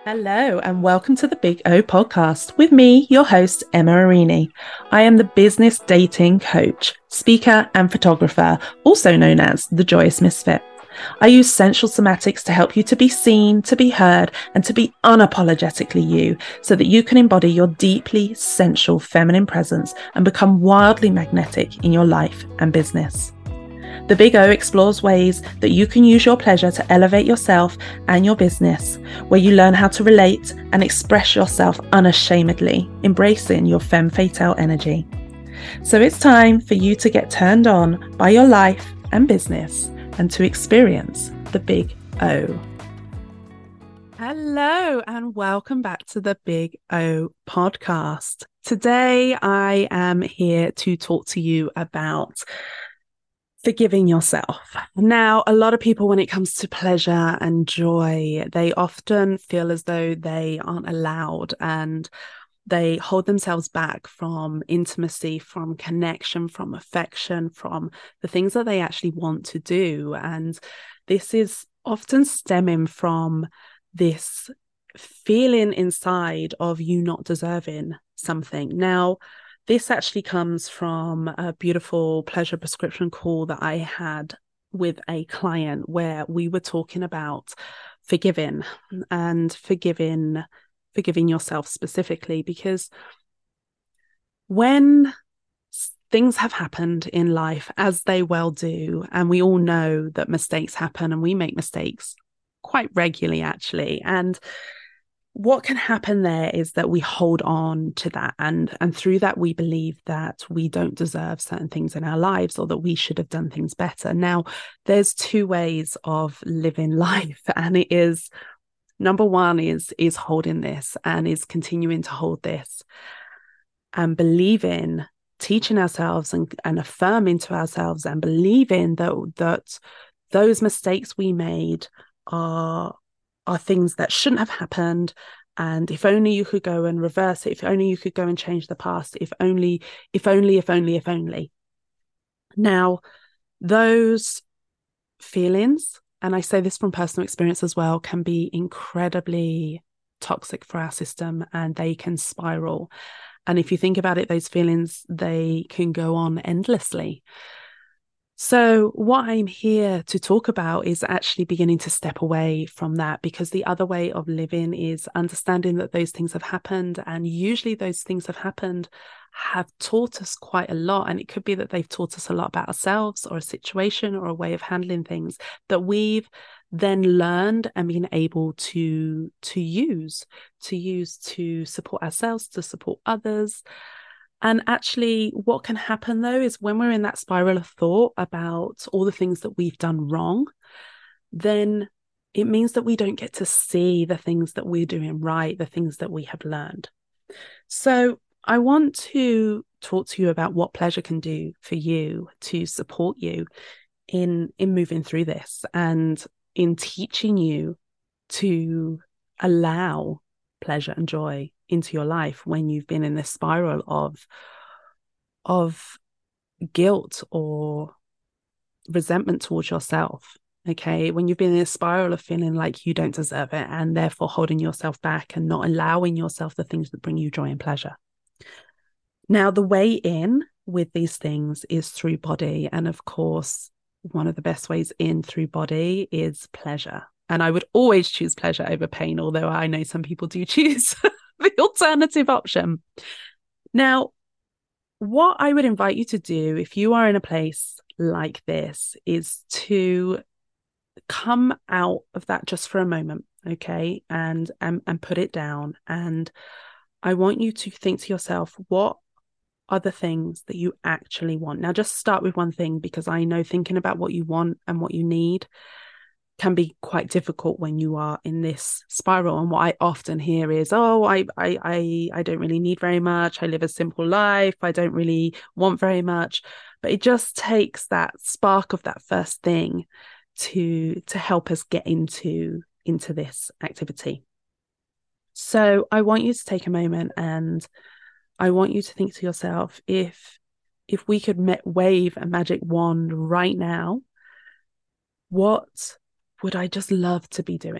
Hello, and welcome to the Big O podcast with me, your host, Emma Arini. I am the business dating coach, speaker, and photographer, also known as the Joyous Misfit. I use sensual somatics to help you to be seen, to be heard, and to be unapologetically you, so that you can embody your deeply sensual feminine presence and become wildly magnetic in your life and business. The Big O explores ways that you can use your pleasure to elevate yourself and your business, where you learn how to relate and express yourself unashamedly, embracing your femme fatale energy. So it's time for you to get turned on by your life and business and to experience the Big O. Hello, and welcome back to the Big O podcast. Today, I am here to talk to you about forgiving yourself. Now, a lot of people, when it comes to pleasure and joy, they often feel as though they aren't allowed and they hold themselves back from intimacy, from connection, from affection, from the things that they actually want to do. And this is often stemming from this feeling inside of you not deserving something. Now, this actually comes from a beautiful pleasure prescription call that I had with a client where we were talking about forgiving and forgiving yourself specifically, because when things have happened in life, as they well do, and we all know that mistakes happen and we make mistakes quite regularly actually, and what can happen there is that we hold on to that, and through that we believe that we don't deserve certain things in our lives, or that we should have done things better. Now, there's two ways of living life, and it is, number one is holding this and is continuing to hold this and believing, teaching ourselves and affirming to ourselves and believing that those mistakes we made are things that shouldn't have happened, and if only you could go and reverse it, if only you could go and change the past, if only. Now, those feelings, and I say this from personal experience as well, can be incredibly toxic for our system, and they can spiral. And if you think about it, those feelings, they can go on endlessly. So what I'm here to talk about is actually beginning to step away from that, because the other way of living is understanding that those things have happened, and usually those things have taught us quite a lot. And it could be that they've taught us a lot about ourselves or a situation or a way of handling things that we've then learned and been able to use to support ourselves, to support others. And actually, what can happen though is when we're in that spiral of thought about all the things that we've done wrong, then it means that we don't get to see the things that we're doing right, the things that we have learned. So I want to talk to you about what pleasure can do for you to support you in moving through this, and in teaching you to allow pleasure and joy into your life when you've been in this spiral of guilt or resentment towards yourself. Okay, when you've been in a spiral of feeling like you don't deserve it, and therefore holding yourself back and not allowing yourself the things that bring you joy and pleasure. Now, the way in with these things is through body, and of course, one of the best ways in through body is pleasure. And I would always choose pleasure over pain, although I know some people do choose the alternative option. Now, what I would invite you to do if you are in a place like this is to come out of that just for a moment, okay, and put it down. And I want you to think to yourself, what are the things that you actually want? Now, just start with one thing, because I know thinking about what you want and what you need can be quite difficult when you are in this spiral. And what I often hear is, oh, I don't really need very much. I live a simple life. I don't really want very much. But it just takes that spark of that first thing to help us get into this activity. So I want you to take a moment, and I want you to think to yourself, if we could wave a magic wand right now, what would I just love to be doing?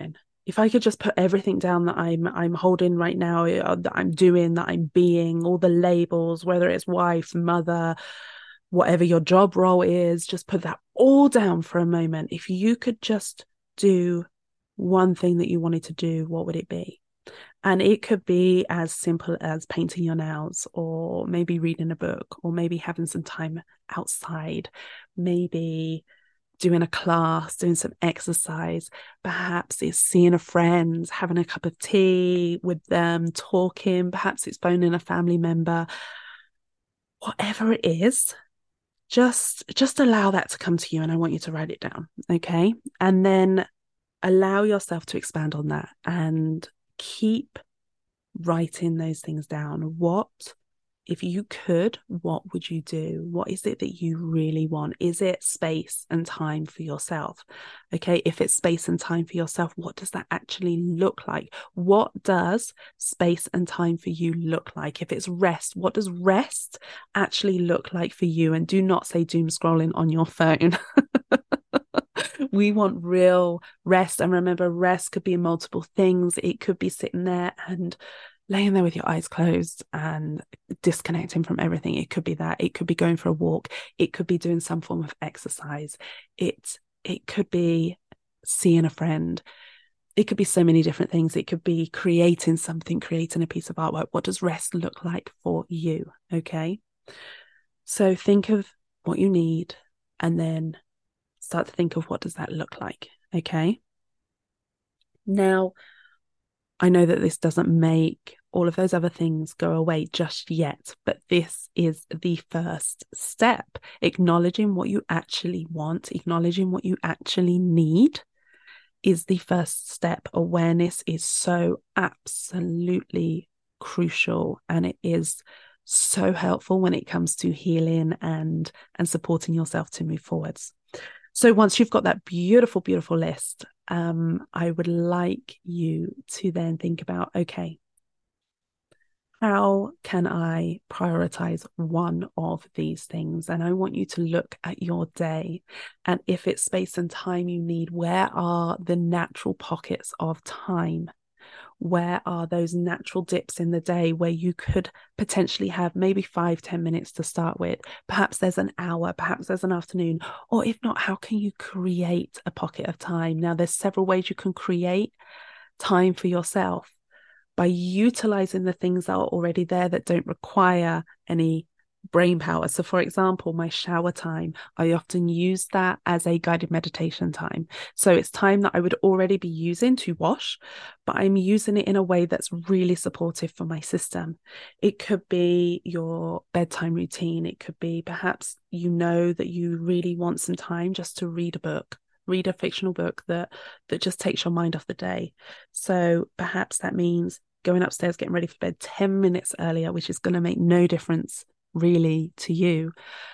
if I could just put everything down that I'm holding right now, that I'm doing, that I'm being, all the labels, whether it's wife, mother, whatever your job role is, just put that all down for a moment. If you could just do one thing that you wanted to do, what would it be? And it could be as simple as painting your nails, or maybe reading a book, or maybe having some time outside, maybe doing a class, doing some exercise. Perhaps it's seeing a friend, having a cup of tea with them, talking. Perhaps it's phoning a family member. Whatever it is, just allow that to come to you, and I want you to write it down, okay? And then allow yourself to expand on that and keep writing those things down. What, if you could, what would you do? What is it that you really want? Is it space and time for yourself? Okay, if it's space and time for yourself, what does that actually look like? What does space and time for you look like? If it's rest, what does rest actually look like for you? And do not say doom scrolling on your phone. We want real rest. And remember, rest could be multiple things. It could be sitting there and laying there with your eyes closed and disconnecting from everything. It could be that. It could be going for a walk. It could be doing some form of exercise. It could be seeing a friend. It could be so many different things. It could be creating something, creating a piece of artwork. What does rest look like for you? Okay. So think of what you need, and then start to think of what does that look like. Okay. Now, I know that this doesn't make all of those other things go away just yet, but this is the first step. Acknowledging what you actually want, acknowledging what you actually need is the first step. Awareness is so absolutely crucial, and it is so helpful when it comes to healing and supporting yourself to move forwards. So once you've got that beautiful, beautiful list, I would like you to then think about, okay, how can I prioritize one of these things? And I want you to look at your day. And if it's space and time you need, where are the natural pockets of time? Where are those natural dips in the day where you could potentially have maybe 5-10 minutes to start with? Perhaps there's an hour, perhaps there's an afternoon, or if not, how can you create a pocket of time? Now, there's several ways you can create time for yourself by utilizing the things that are already there that don't require any brain power. So for example, my shower time, I often use that as a guided meditation time. So it's time that I would already be using to wash, but I'm using it in a way that's really supportive for my system. It could be your bedtime routine. It could be perhaps you know that you really want some time just to read a book, read a fictional book that just takes your mind off the day. So perhaps that means going upstairs, getting ready for bed 10 minutes earlier, which is going to make no difference really to you.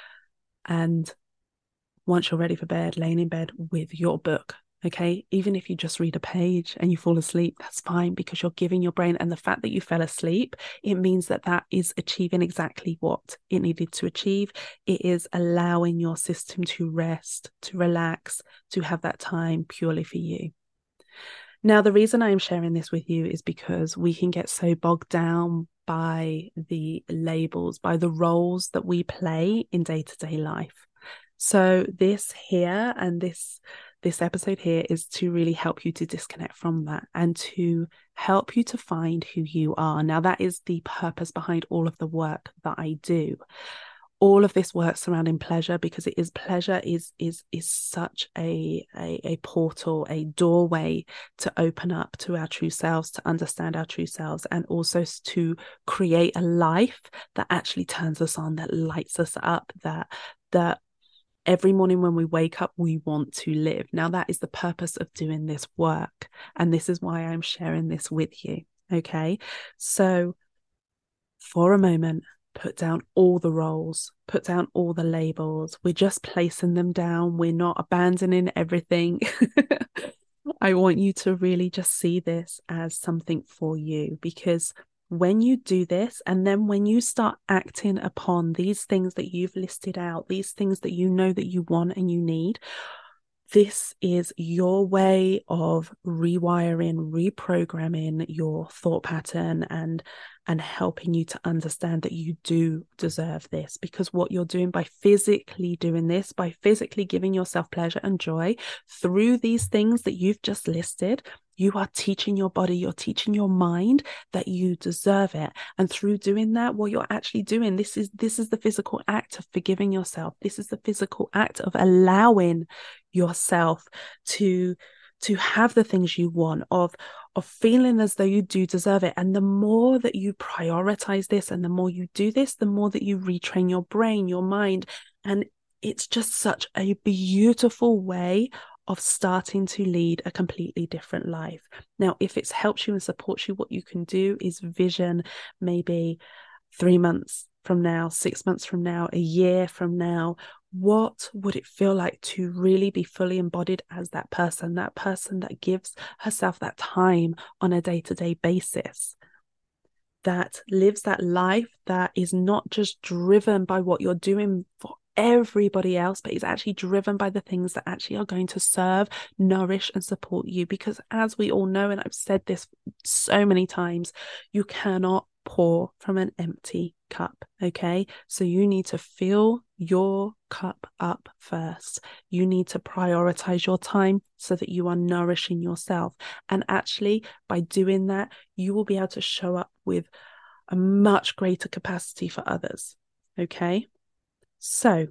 And once you're ready for bed, laying in bed with your book, okay, even if you just read a page and you fall asleep, that's fine, because you're giving your brain, and the fact that you fell asleep, it means that that is achieving exactly what it needed to achieve. It is allowing your system to rest, to relax, to have that time purely for you. Now, the reason I'm sharing this with you is because we can get so bogged down by the labels, by the roles that we play in day-to-day life. So this here and this episode here is to really help you to disconnect from that and to help you to find who you are. Now, that is the purpose behind all of the work that I do. All of this work surrounding pleasure, because it is pleasure is such a portal, a doorway to open up to our true selves, to understand our true selves, and also to create a life that actually turns us on, that lights us up, that every morning when we wake up, we want to live. Now, that is the purpose of doing this work. And this is why I'm sharing this with you. Okay. So for a moment, put down all the roles, put down all the labels. We're just placing them down. We're not abandoning everything. I want you to really just see this as something for you, because when you do this, and then when you start acting upon these things that you've listed out, these things that you know that you want and you need, This is your way of rewiring, reprogramming your thought pattern and helping you to understand that you do deserve this, because what you're doing by physically doing this, by physically giving yourself pleasure and joy through these things that you've just listed, you are teaching your body, you're teaching your mind that you deserve it. And through doing that, what you're actually doing, this is the physical act of forgiving yourself. This is the physical act of allowing yourself to have the things you want, of feeling as though you do deserve it. And the more that you prioritize this and the more you do this, the more that you retrain your brain, your mind. And it's just such a beautiful way of starting to lead a completely different life. Now, if it's helps you and supports you, what you can do is vision maybe 3 months from now, 6 months from now, a year from now. What would it feel like to really be fully embodied as that person that gives herself that time on a day-to-day basis, that lives that life that is not just driven by what you're doing for everybody else, but is actually driven by the things that actually are going to serve, nourish, and support you. Because as we all know, and I've said this so many times, you cannot pour from an empty cup. Okay, so you need to fill your cup up first. You need to prioritize your time so that you are nourishing yourself. And actually, by doing that, you will be able to show up with a much greater capacity for others. Okay, so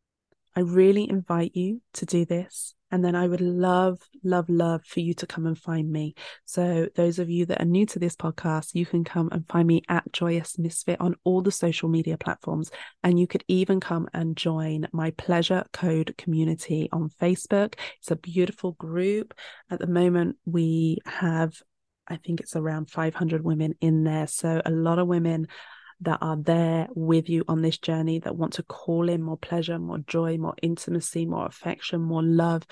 I really invite you to do this. And then I would love, love, love for you to come and find me. So those of you that are new to this podcast, you can come and find me at Joyous Misfit on all the social media platforms. And you could even come and join my Pleasure Code community on Facebook. It's a beautiful group. At the moment, we have, I think it's around 500 women in there. So a lot of women that are there with you on this journey, that want to call in more pleasure, more joy, more intimacy, more affection, more love,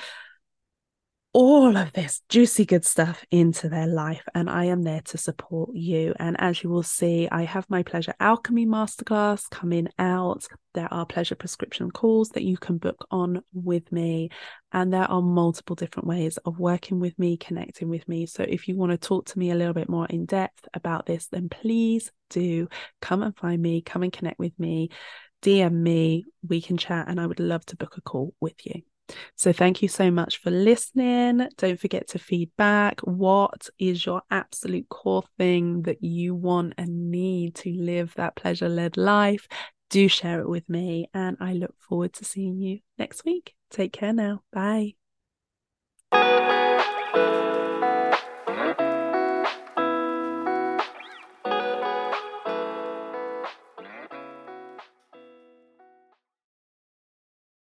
all of this juicy good stuff into their life. And I am there to support you. And as you will see, I have my Pleasure Alchemy Masterclass coming out. There are pleasure prescription calls that you can book on with me. And there are multiple different ways of working with me, connecting with me. So if you want to talk to me a little bit more in depth about this, then please do come and find me, come and connect with me, DM me, we can chat, and I would love to book a call with you. So thank you so much for listening. Don't forget to feedback. What is your absolute core thing that you want and need to live that pleasure-led life? Do share it with me, and I look forward to seeing you next week. Take care now. Bye.